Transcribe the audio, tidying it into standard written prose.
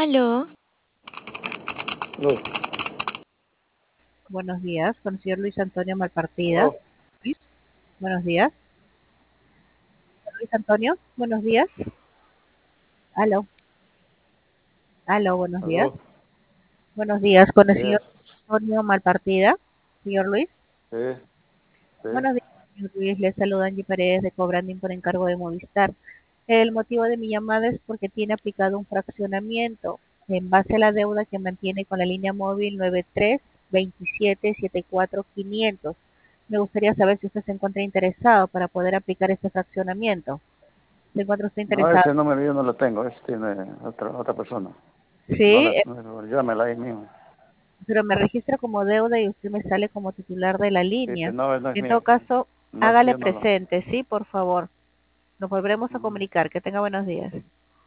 Aló, No, Buenos días, con el señor Luis Antonio Malpartida. no, Luis, buenos días. Luis Antonio, buenos días. Aló, aló, buenos días. no, Buenos días, con el yes, señor Antonio Malpartida. Señor Luis, sí, sí. buenos días, señor Luis. Le saluda Angie Pérez de Cobranding por encargo de Movistar. El motivo de mi llamada es porque tiene aplicado un fraccionamiento en base a la deuda que mantiene con la línea móvil 93 27 74 500. Me gustaría saber si usted se encuentra interesado para poder aplicar este fraccionamiento. ¿Se encuentra usted No, interesado? ese número yo no lo tengo, ese tiene otra persona. Sí, No llámela ahí mismo. pero me registra como deuda y usted me sale como titular de la Sí, línea. no es En todo mío. caso, No, hágale yo no lo. presente, sí, por favor. Nos volveremos a Mm. comunicar. Que tenga buenos días.